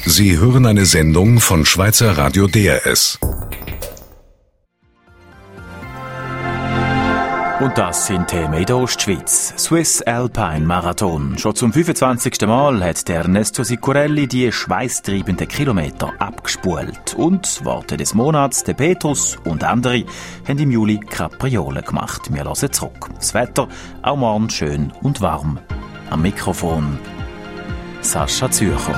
Sie hören eine Sendung von Schweizer Radio DRS. Und das sind Themen in der Ostschweiz. Swiss Alpine Marathon. Schon zum 25. Mal hat der Ernesto Sicurelli die schweißtreibenden Kilometer abgespult. Und Worte des Monats, der Petrus und andere haben im Juli Kapriolen gemacht. Wir hören zurück. Das Wetter auch morgen schön und warm. Am Mikrofon Sascha Zürcher.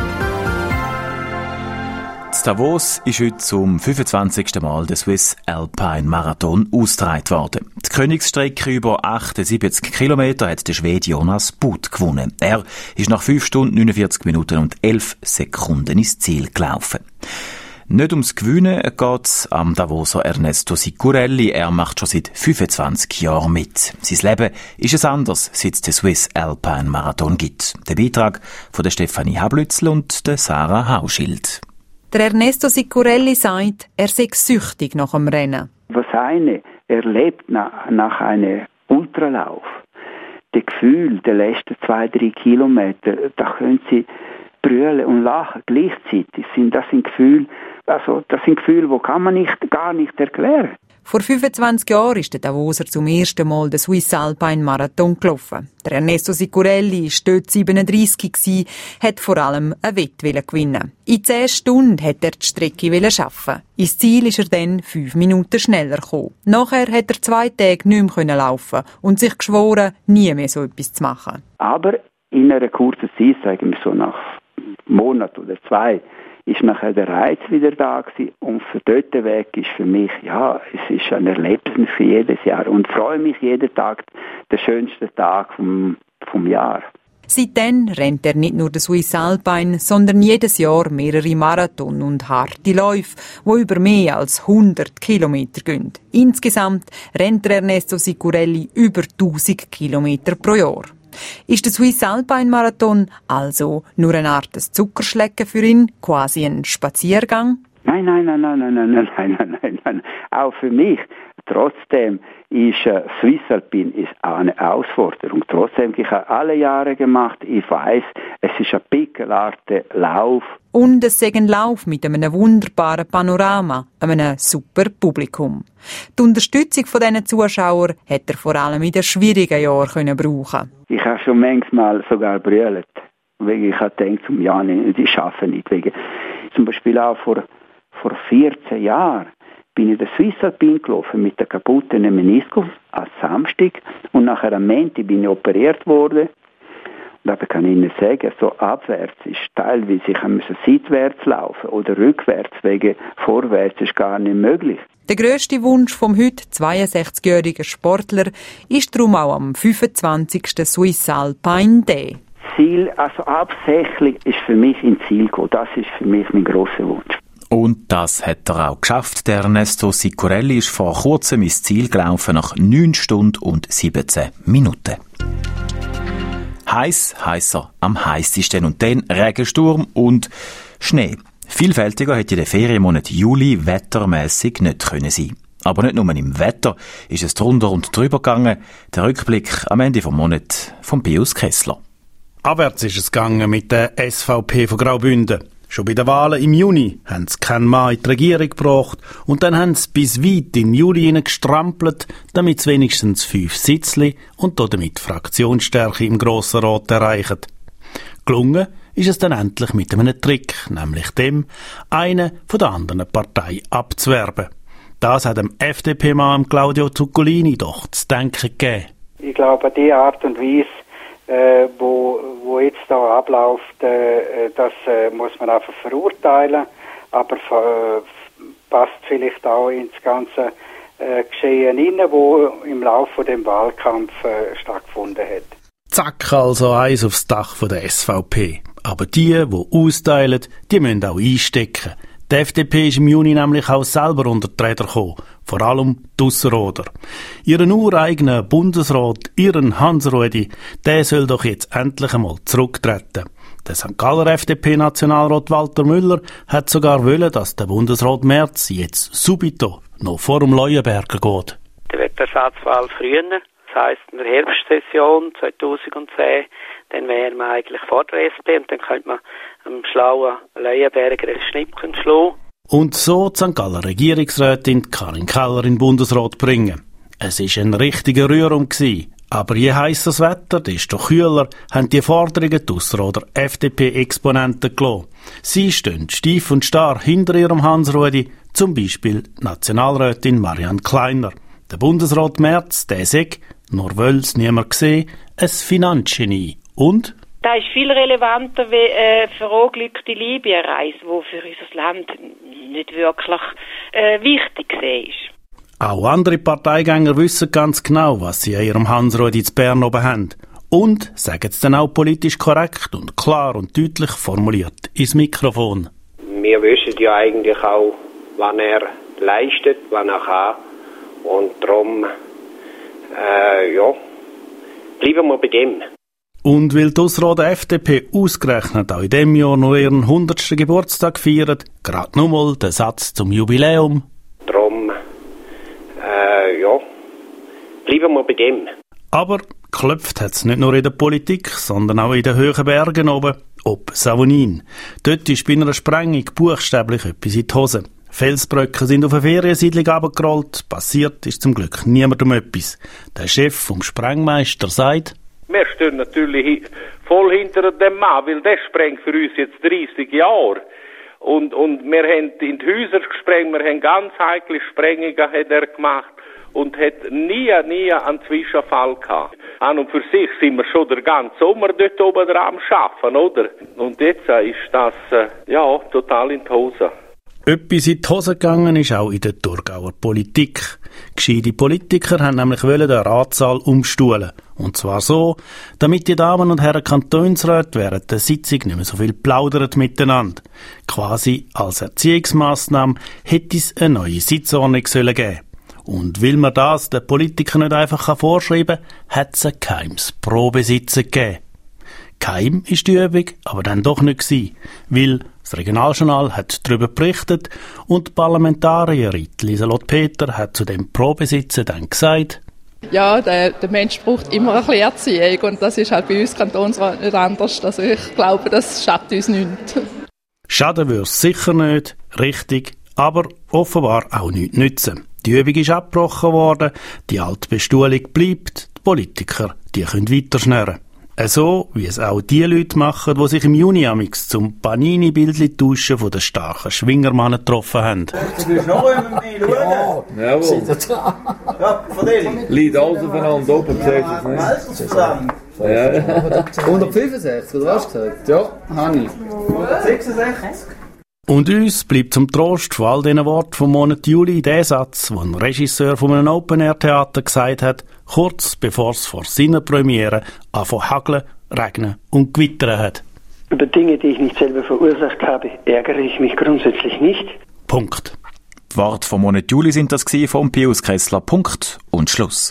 In Davos ist heute zum 25. Mal der Swiss Alpine Marathon ausgetragen worden. Die Königsstrecke über 78 Kilometer hat der Schwede Jonas Butt gewonnen. Er ist nach 5 Stunden, 49 Minuten und 11 Sekunden ins Ziel gelaufen. Nicht ums Gewinnen geht's am Davoser Ernesto Sicurelli. Er macht schon seit 25 Jahren mit. Sein Leben ist es anders, seit es den Swiss Alpine Marathon gibt. Der Beitrag von der Stefanie Hablützl und der Sarah Hauschild. Der Ernesto Sicurelli sagt, er sei süchtig nach dem Rennen. Was eine erlebt nach einem Ultralauf, das Gefühl der letzten 2-3 Kilometer, da können sie brüllen und lachen gleichzeitig. Das sind Gefühle, die kann man gar nicht erklären. Vor 25 Jahren ist der Davoser zum ersten Mal den Swiss Alpine Marathon gelaufen. Der Ernesto Sicurelli war dort 37, hat vor allem einen Wett gewinnen. In 10 Stunden wollte er die Strecke schaffen. Ins Ziel ist er dann 5 Minuten schneller gekommen. Nachher hat er 2 Tage nicht mehr laufen und sich geschworen, nie mehr so etwas zu machen. Aber in einer kurzen Zeit, sagen wir so nach einem Monat oder 2, ist nachher der Reiz wieder da gewesen. Und für dort Weg ist für mich, es ist ein Erlebnis für jedes Jahr. Und freue mich jeden Tag, der schönste Tag vom Jahr. Seitdem rennt er nicht nur den Swiss Alpine, sondern jedes Jahr mehrere Marathon und harte Läufe, die über mehr als 100 Kilometer gehen. Insgesamt rennt der Ernesto Sicurelli über 1000 Kilometer pro Jahr. Ist der Swiss Alpine Marathon also nur eine Art Zuckerschlecken für ihn, quasi ein Spaziergang? Nein. Auch für mich. Trotzdem ist Swiss Alpine ist auch eine Herausforderung. Trotzdem, ich habe alle Jahre gemacht. Ich weiss, es ist ein pickelartiger Lauf. Und es ist ein Lauf mit einem wunderbaren Panorama, einem super Publikum. Die Unterstützung von diesen Zuschauern hat er vor allem in den schwierigen Jahren brauchen. Ich habe schon manchmal sogar brüllt. Ich habe gedacht, die schaffen nicht. Zum Beispiel auch vor 14 Jahren bin ich den Swiss Alpine gelaufen mit der kaputten Meniskus am Samstag und nachher am Montag bin ich operiert worden. Und aber kann ich Ihnen sagen, so abwärts ist teilweise, ich musste seitwärts laufen oder rückwärts, wegen vorwärts ist gar nicht möglich. Der grösste Wunsch vom heute 62-jährigen Sportler ist darum auch am 25. Swiss Alpine Day. Ziel, also hauptsächlich ist für mich ins Ziel gehen. Das ist für mich mein grosser Wunsch. Und das hat er auch geschafft. Der Ernesto Sicurelli ist vor kurzem ins Ziel gelaufen nach 9 Stunden und 17 Minuten. Heißer am heissesten und dann Regensturm und Schnee. Vielfältiger hätte der Ferienmonat Juli wettermässig nicht können sein. Aber nicht nur im Wetter ist es drunter und drüber gegangen. Der Rückblick am Ende vom Monat von Pius Kessler. Abwärts ist es gegangen mit der SVP von Graubünden. Schon bei den Wahlen im Juni haben sie keinen Mann in die Regierung gebracht und dann haben sie bis weit in den Juli hineingestrampelt, damit sie wenigstens 5 Sitzli und damit Fraktionsstärke im Grossen Rat erreichen. Gelungen ist es dann endlich mit einem Trick, nämlich dem, einen von der anderen Partei abzuwerben. Das hat dem FDP-Mann Claudio Zuccolini doch zu denken gegeben. Ich glaube, die Art und Weise, wo jetzt da abläuft, das muss man einfach verurteilen, aber passt vielleicht auch ins ganze Geschehen hinein, wo im Laufe von dem Wahlkampf stattgefunden hat. Zack, also eins aufs Dach von der SVP. Aber die austeilen, die müssen auch einstecken. Die FDP ist im Juni nämlich auch selber unter die Räder gekommen. Vor allem die Ausserrhoder. Ihren ureigenen Bundesrat, ihren Hans-Rudi, der soll doch jetzt endlich einmal zurücktreten. Der St. Galler FDP-Nationalrat Walter Müller hat sogar wollen, dass der Bundesrat Merz jetzt subito noch vor dem Leuenberger geht. Der wird Ersatzwahl früher, das heisst in der Herbstsession 2010, dann wäre man eigentlich vor der SP und dann könnte man am schlauen Leuenberger ein Schnippchen schlagen. Und so die St. Galler Regierungsrätin Karin Keller in den Bundesrat bringen. Es war ein richtiger Rührung gewesen. Aber je heisser das Wetter, desto kühler, haben die Forderungen die Ausserrhoder FDP-Exponenten gelassen. Sie stehen steif und starr hinter ihrem Hans-Rudi, zum Beispiel Nationalrätin Marianne Kleiner. Der Bundesrat Merz, der sagt, nur weil es niemand gesehen, ein Finanzgenie. Und? Das ist viel relevanter wie eine verunglückte Libyen-Reise, die für unser Land nicht wirklich wichtig ist. Auch andere Parteigänger wissen ganz genau, was sie an ihrem Hans-Rudi in Bern oben haben. Und sagen es dann auch politisch korrekt und klar und deutlich formuliert ins Mikrofon. Wir wissen ja eigentlich auch, was er leistet, was er kann. Und darum, bleiben wir bei dem. Und weil die Ausserrhoder FDP ausgerechnet auch in diesem Jahr noch ihren 100. Geburtstag feiert, gerade nochmal der Satz zum Jubiläum. Darum, bleiben wir bei dem. Aber geklopft hat es nicht nur in der Politik, sondern auch in den hohen Bergen oben, ob Savonin. Dort ist bei einer Sprengung buchstäblich etwas in die Hose. Felsbröcke sind auf eine Feriensiedlung runtergerollt. Passiert ist zum Glück niemandem etwas. Der Chef vom Sprengmeister sagt: Wir stehen natürlich voll hinter dem Mann, weil der sprengt für uns jetzt 30 Jahre. Und wir haben in die Häuser gesprengt, wir haben ganz heikle Sprengungen hat er gemacht und hat nie einen Zwischenfall gehabt. An und für sich sind wir schon den ganzen Sommer dort oben dran am Arbeiten, oder? Und jetzt ist das, total in die Hose. Etwas in die Hose gegangen ist auch in der Thurgauer Politik. Gescheite Politiker haben nämlich den Ratssaal umstuhlen. Und zwar so, damit die Damen und Herren Kantonsräte während der Sitzung nicht mehr so viel plaudern miteinander. Quasi als Erziehungsmaßnahme hätte es eine neue Sitzordnung geben sollen. Und weil man das den Politikern nicht einfach vorschreiben kann, hat es ein geheimes Probesitzen gegeben. Geheim ist die Übung aber dann doch nicht gewesen, weil das Regionaljournal hat darüber berichtet und die Parlamentarierin Lieselotte Peter hat zu dem Probesitzen dann gesagt: Ja, der Mensch braucht immer ein bisschen Erziehung und das ist halt bei uns Kantonsrat nicht anders. Also ich glaube, das schadet uns nichts. Schaden würde es sicher nicht, richtig, aber offenbar auch nichts nützen. Die Übung ist abgebrochen worden, die alte Bestuhlung bleibt, die Politiker die können weiter schnurren. So wie es auch die Leute machen, die sich im Juni amix zum Panini-Bildli tauschen von den starken Schwingermannen getroffen haben. Du willst noch einmal schauen? Ja, jawohl. Ja, von denen. Liegt alles aufeinander oben, siehst du es nicht? Ja. 165, oder was hast du gesagt? Ja, habe ich. 166. Und uns bleibt zum Trost von all diesen Worten vom Monat Juli der Satz, den ein Regisseur von einem Open-Air-Theater gesagt hat, kurz bevor es vor seiner Premiere anfangen hageln, regnen und gewittern hat. Über Dinge, die ich nicht selber verursacht habe, ärgere ich mich grundsätzlich nicht. Punkt. Die Worte vom Monat Juli sind das von Pius Kessler. Punkt und Schluss.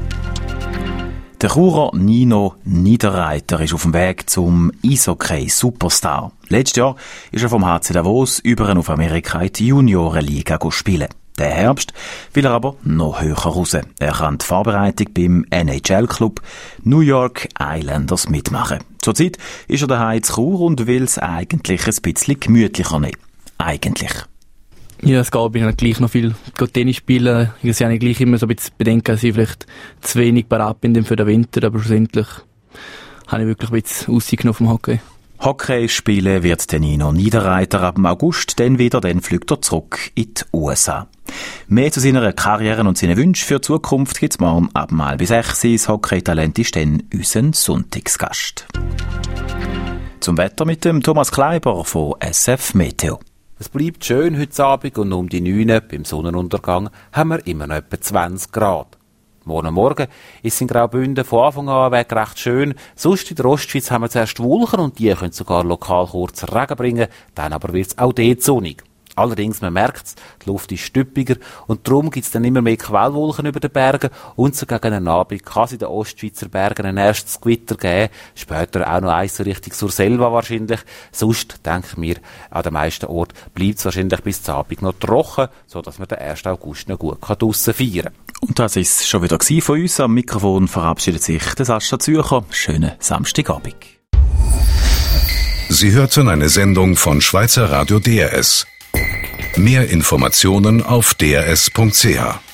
Der Churer Nino Niederreiter ist auf dem Weg zum Eishockey-Superstar. Letztes Jahr ist er vom HC Davos über auf Amerika in die Juniorenliga spielen. Der Herbst will er aber noch höher raus. Er kann die Vorbereitung beim NHL-Club New York Islanders mitmachen. Zurzeit ist er daheim in Chur und will es eigentlich ein bisschen gemütlicher nehmen. Eigentlich. Ja, es geht mir gleich noch viel Tennis spielen. Ich sehe gleich immer so ein bisschen bedenken, dass ich vielleicht zu wenig parat bin für den Winter, aber schlussendlich habe ich wirklich ein bisschen Aussicht genommen vom Hockey. Hockey spielen wird der Nino Niederreiter ab August, dann fliegt er zurück in die USA. Mehr zu seiner Karriere und seinen Wünschen für die Zukunft gibt's morgen ab 5:30. Das Hockey-Talent ist dann unser Sonntagsgast. Zum Wetter mit dem Thomas Kleiber von SF Meteo. Es bleibt schön heute Abend und um die 9 beim Sonnenuntergang haben wir immer noch etwa 20 Grad. Morgen ist es in Graubünden von Anfang an weg recht schön. Sonst in der Ostschweiz haben wir zuerst Wolken und die können sogar lokal kurz Regen bringen, dann aber wird es auch dort sonnig. Allerdings, man merkt es, die Luft ist stüppiger und darum gibt es dann immer mehr Quellwolken über den Bergen und so gegen den Abend kann es in den Ostschweizer Bergen ein erstes Gewitter geben, später auch noch eins Richtung Surselva wahrscheinlich. Sonst, denke mir, an den meisten Orten bleibt es wahrscheinlich bis zum Abend noch trocken, sodass man den 1. August noch gut draussen feiern kann. Und das ist schon wieder von uns. Am Mikrofon verabschiedet sich der Sascha Zürcher. Schönen Samstagabend. Sie hörten eine Sendung von Schweizer Radio DRS. Mehr Informationen auf drs.ch.